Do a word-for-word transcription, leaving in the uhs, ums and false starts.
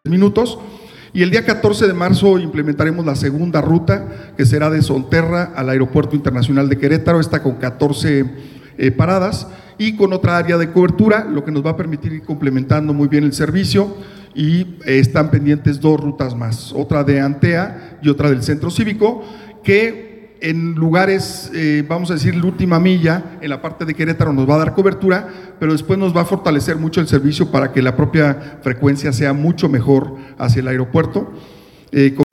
minutos. Y el día catorce de marzo implementaremos la segunda ruta, que será de Solterra al Aeropuerto Internacional de Querétaro, está con catorce eh, paradas y con otra área de cobertura, lo que nos va a permitir ir complementando muy bien el servicio. Y eh, están pendientes dos rutas más, otra de Antea y otra del Centro Cívico, que en lugares, eh, vamos a decir, la última milla, en la parte de Querétaro nos va a dar cobertura, pero después nos va a fortalecer mucho el servicio para que la propia frecuencia sea mucho mejor hacia el aeropuerto. Eh,